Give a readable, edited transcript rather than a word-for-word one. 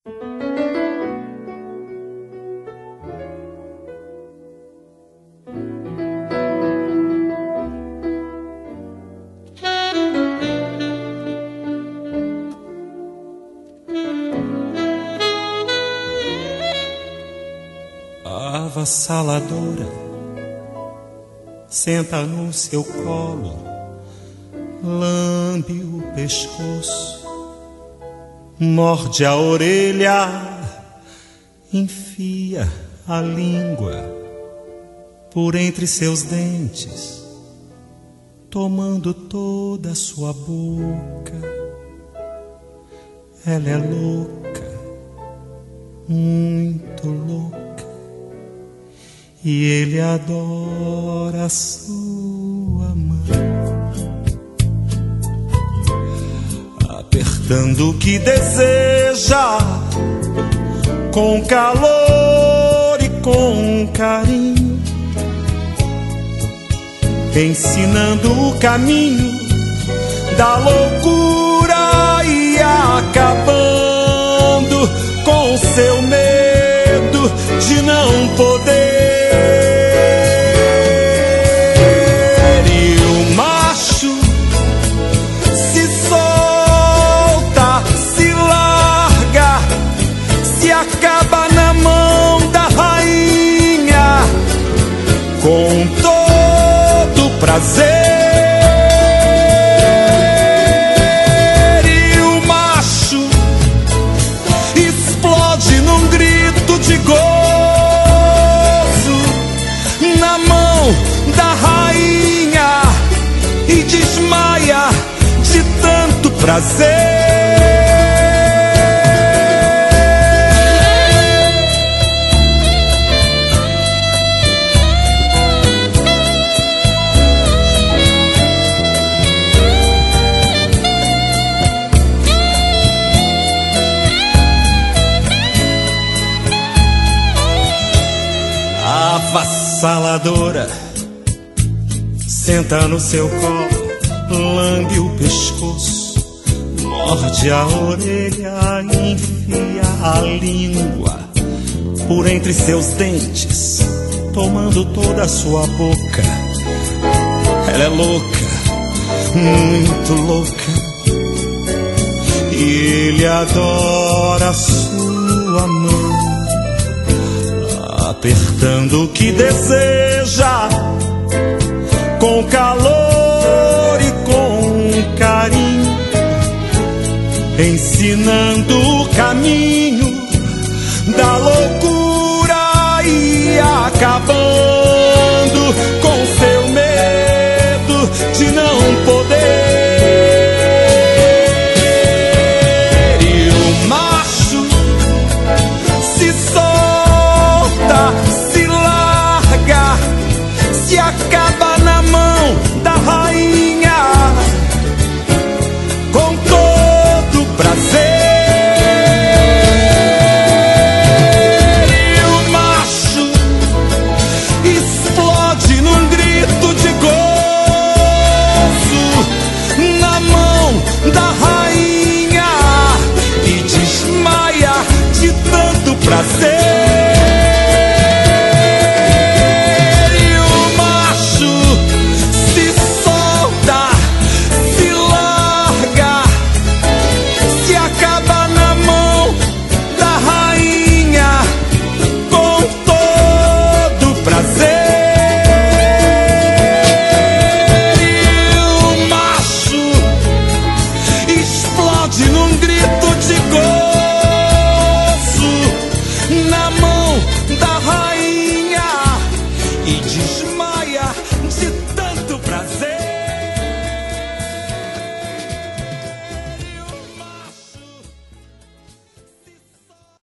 A avassaladora senta no seu colo, lambe o pescoço, morde a orelha, enfia a língua por entre seus dentes, tomando toda a sua boca. Ela é louca, muito louca, e ele adora a sua mão, apertando o que deseja, com calor e com carinho, ensinando o caminho da loucura e acabando com seu medo de não poder. Acaba na mão da rainha com todo prazer, e o macho explode num grito de gozo na mão da rainha e desmaia de tanto prazer. Avassaladora senta no seu colo, lambe o pescoço, morde a orelha, enfia a língua por entre seus dentes, tomando toda a sua boca. Ela é louca, muito louca, e ele adora a sua mão, apertando o que deseja, com calor e com carinho, ensinando o caminho da loucura e acabando com seu medo de não poder. E o macho se solta, se larga, se acaba na mão da rainha com todo prazer. E o macho explode num grito de gozo na mão da rainha e desmaia de tanto prazer.